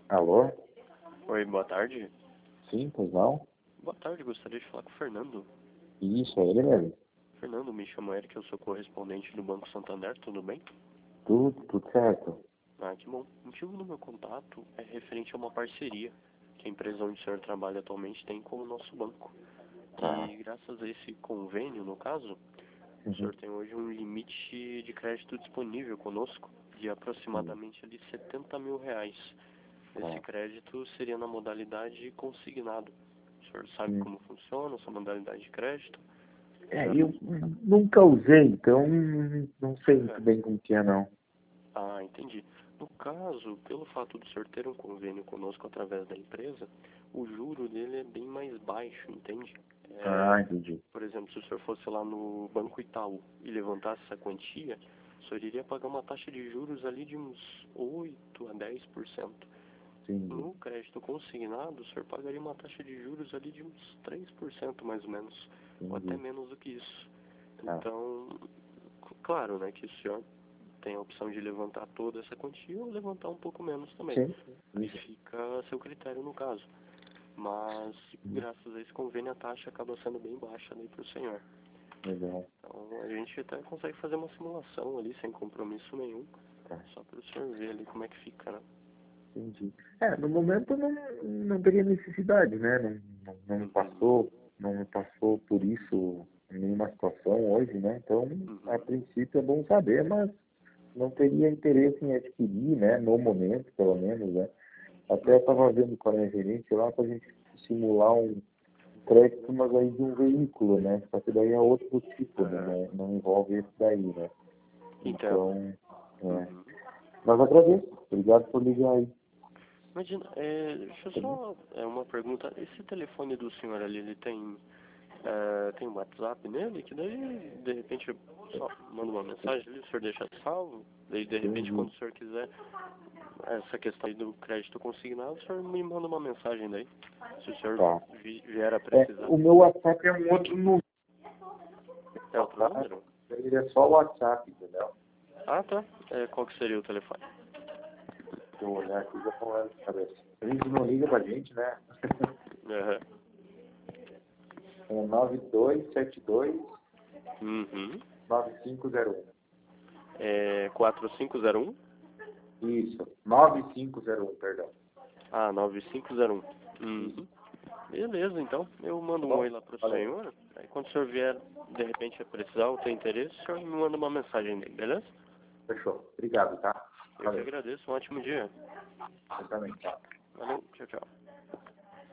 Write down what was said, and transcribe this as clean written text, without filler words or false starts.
Alô? Oi, boa tarde. Sim, pois não? Boa tarde, gostaria de falar com o Fernando. Isso, é ele mesmo. Fernando, me chamo Eric, eu sou correspondente do Banco Santander, tudo bem? Tudo certo. Ah, que bom. O motivo do meu contato é referente a uma parceria que a empresa onde o senhor trabalha atualmente tem com o nosso banco. Tá. E graças a esse convênio, no caso, o Uhum. senhor tem hoje um limite de crédito disponível conosco de aproximadamente ali R$ 70.000. Esse Tá. crédito seria na modalidade consignado. O senhor sabe Hum. como funciona essa modalidade de crédito? Eu nunca usei, então não sei muito É. bem como que é, não. Ah, entendi. No caso, pelo fato do senhor ter um convênio conosco através da empresa, o juro dele é bem mais baixo, entende? Ah, entendi. Por exemplo, se o senhor fosse lá no Banco Itaú e levantasse essa quantia, o senhor iria pagar uma taxa de juros ali de uns 8 a 10%. Entendi. No crédito consignado, o senhor pagaria uma taxa de juros ali de uns 3% mais ou menos, ou até Entendi. menos do que isso. Tá. Então, claro, né, que o senhor tem a opção de levantar toda essa quantia ou levantar um pouco menos também. Sim. Aí Isso. fica a seu critério no caso. Mas, graças a esse convênio, a taxa acaba sendo bem baixa ali para o senhor. Legal. Então, a gente até consegue fazer uma simulação ali, sem compromisso nenhum, Tá. só para o senhor ver ali como é que fica, né? Entendi. No momento não teria necessidade, né? Não me Uhum, passou, não me passou por isso em nenhuma situação hoje, né? Então, a uhum. princípio é bom saber, mas não teria interesse em adquirir, né? No momento, pelo menos, né? Até estava vendo com a minha gerente lá para a gente simular um crédito, mas aí de um veículo, né? Só que daí é outro tipo, né? Aham. Não envolve esse daí, né? Entendo. Então, é. Uhum. Mas agradeço. Obrigado por ligar aí. Imagina, deixa eu Tá bom? só, uma pergunta. Esse telefone do senhor ali, ele tem um WhatsApp nele? Que daí, de repente, eu só mando uma mensagem ali, o senhor deixa salvo. Daí, de repente, Entendi. quando o senhor quiser essa questão aí do crédito consignado, o senhor me manda uma mensagem daí. Se o senhor Tá. vier a precisar. O meu WhatsApp é um outro número, É outro tá? número? Ele é só o WhatsApp, entendeu? Ah, tá. Qual que seria o telefone? Deixa eu olhar aqui já com ela de cabeça. A gente não liga pra gente, né? Aham. É 9272 Uhum. 9501. 4501? Isso, 9501, perdão. Ah, 9501. Isso, Uhum. Beleza, então. Eu tá mando um oi bom? lá pro Valeu. senhor. Aí quando o senhor vier, de repente, a precisar ou ter interesse, o senhor me manda uma mensagem dele, beleza? Fechou. Obrigado, tá? Eu que Valeu. agradeço. Um ótimo dia. Você também, tá? Valeu. Tchau, tchau.